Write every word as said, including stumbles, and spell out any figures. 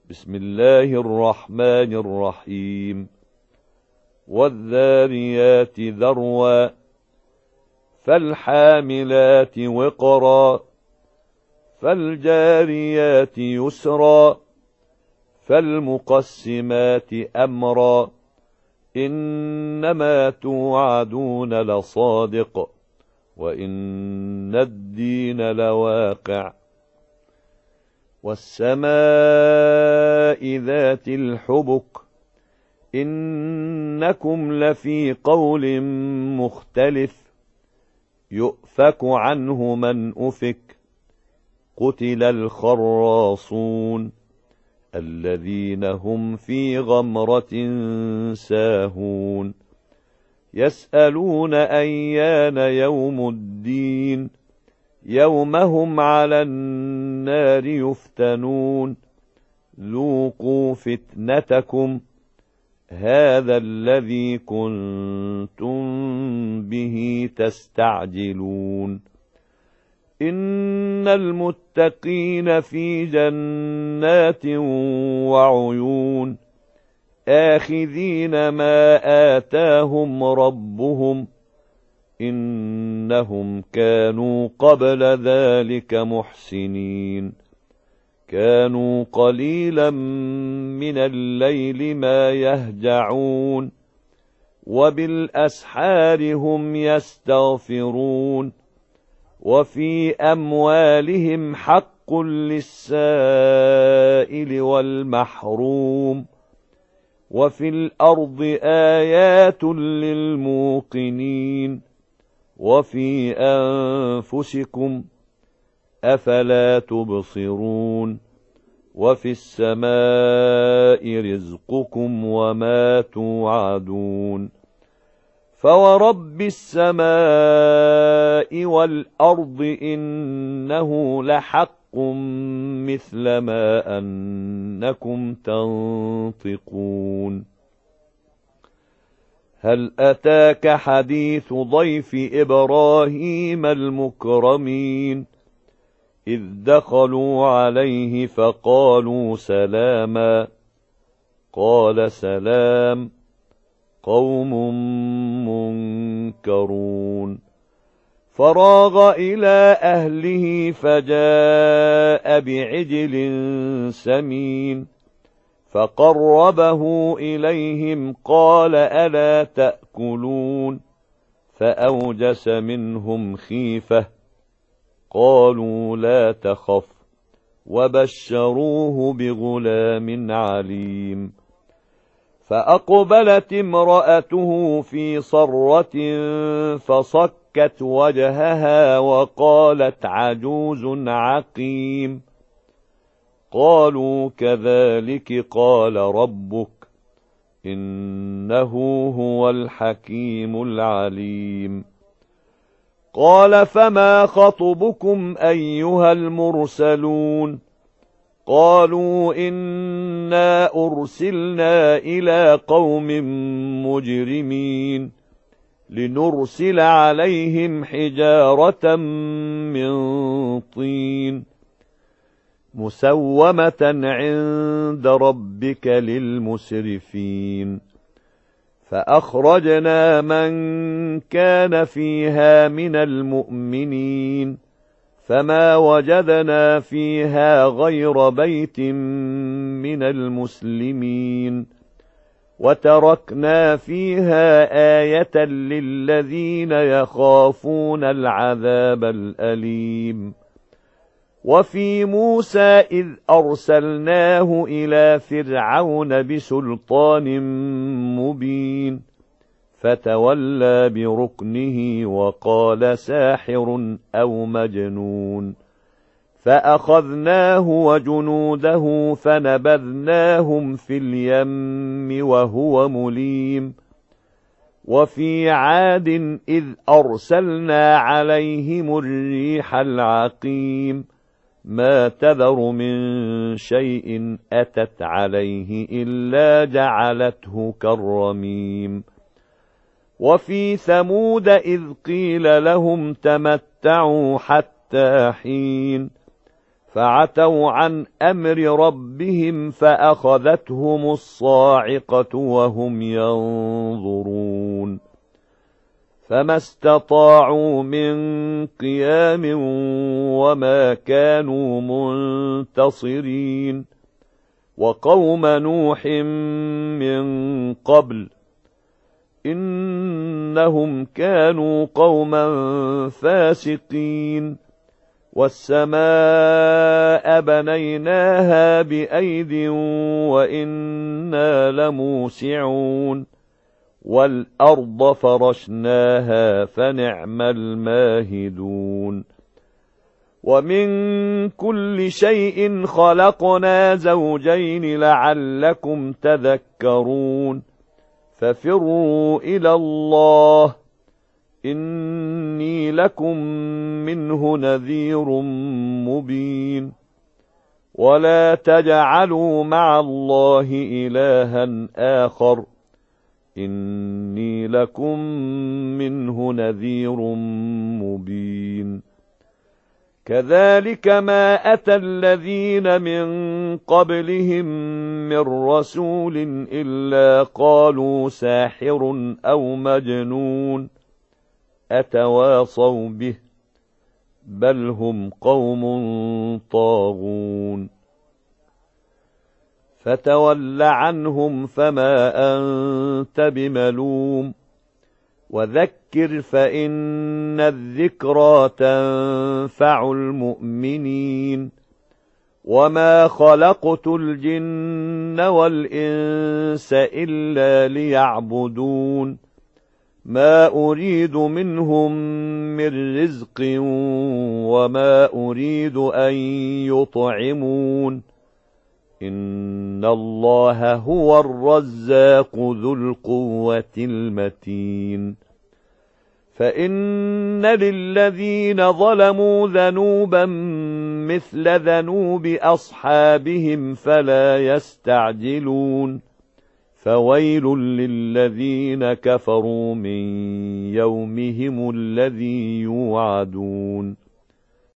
بسم الله الرحمن الرحيم. والذاريات ذروا فالحاملات وقرا فالجاريات يسرا فالمقسمات أمرا إنما توعدون لصادق وإن الدين لواقع. والسماء ذات الحبك إنكم لفي قول مختلف يؤفك عنه من أفك. قتل الخراصون الذين هم في غمرة ساهون يسألون أيان يوم الدين يوم هم على النار يفتنون ذوقوا فتنتكم هذا الذي كنتم به تستعجلون. إن المتقين في جنات وعيون آخذين ما آتاهم ربهم إنهم كانوا قبل ذلك محسنين. كانوا قليلا من الليل ما يهجعون وبالأسحار هم يستغفرون. وفي أموالهم حق للسائل والمحروم. وفي الأرض آيات للموقنين. وفي أنفسكم أفلا تبصرون. وفي السماء رزقكم وما توعدون. فورب السماء والأرض إنه لحق مثل ما أنكم تنطقون. هل أتاك حديث ضيف إبراهيم المكرمين إذ دخلوا عليه فقالوا سلاما قال سلام قوم منكرون. فراغ إلى أهله فجاء بعجل سمين فقربه إليهم قال ألا تأكلون فأوجس منهم خيفة قالوا لا تخف وبشروه بغلام عليم. فأقبلت امرأته في صرة فصكت وجهها وقالت عجوز عقيم. قالوا كذلك قال ربك إنه هو الحكيم العليم. قال فما خطبكم أيها المرسلون قالوا إنا أرسلنا إلى قوم مجرمين لنرسل عليهم حجارة من طين مسومة عند ربك للمسرفين. فأخرجنا من كان فيها من المؤمنين فما وجدنا فيها غير بيت من المسلمين وتركنا فيها آية للذين يخافون العذاب الأليم. وفي موسى إذ أرسلناه إلى فرعون بسلطان مبين فتولى بركنه وقال ساحر أو مجنون. فأخذناه وجنوده فنبذناهم في اليم وهو مليم. وفي عاد إذ أرسلنا عليهم الريح العقيم ما تذر من شيء أتت عليه إلا جعلته كالرميم. وفي ثمود إذ قيل لهم تمتعوا حتى حين فعتوا عن أمر ربهم فأخذتهم الصاعقة وهم ينظرون فما استطاعوا من قيام وما كانوا منتصرين وقوم نوح من قبل إنهم كانوا قوما فاسقين والسماء بنيناها بأيد وإنا لموسعون والأرض فرشناها فنعم الماهدون ومن كل شيء خلقنا زوجين لعلكم تذكرون ففروا إلى الله إني لكم منه نذير مبين ولا تجعلوا مع الله إلها آخر إني لكم منه نذير مبين كذلك ما أتى الذين من قبلهم من رسول إلا قالوا ساحر أو مجنون أتواصوا به بل هم قوم طاغون فتول عنهم فما أنت بملوم وذكر فإن الذكرى تنفع المؤمنين وما خلقت الجن والإنس إلا ليعبدون ما أريد منهم من رزق وما أريد أن يطعمون إن الله هو الرزاق ذو القوة المتين فإن للذين ظلموا ذنوبا مثل ذنوب أصحابهم فلا يستعجلون فويل للذين كفروا من يومهم الذي يوعدون